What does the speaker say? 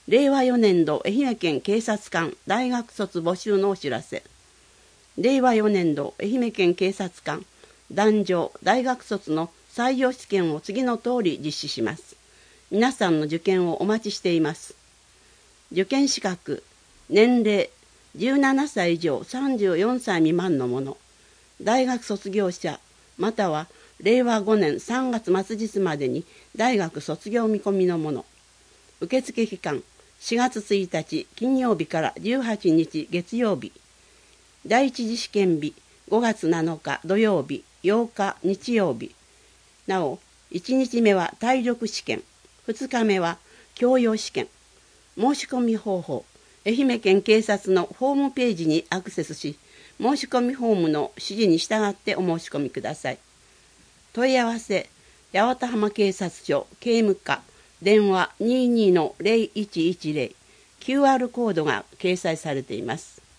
令和4年度愛媛県警察官大学卒募集のお知らせ。令和4年度愛媛県警察官男女大学卒の採用試験を次の通り実施します。皆さんの受験をお待ちしています。受験資格、年齢17歳以上34歳未満の者、大学卒業者または令和5年3月末日までに大学卒業見込みの者。受付期間4月1日金曜日から18日月曜日。第一次試験日5月7日土曜日、8日日曜日。なお、1日目は体力試験、2日目は教養試験。申し込み方法、愛媛県警察のホームページにアクセスし、申し込みフォームの指示に従ってお申し込みください。問い合わせ、八幡浜警察署警務課、電話 22-0110、QR コードが掲載されています。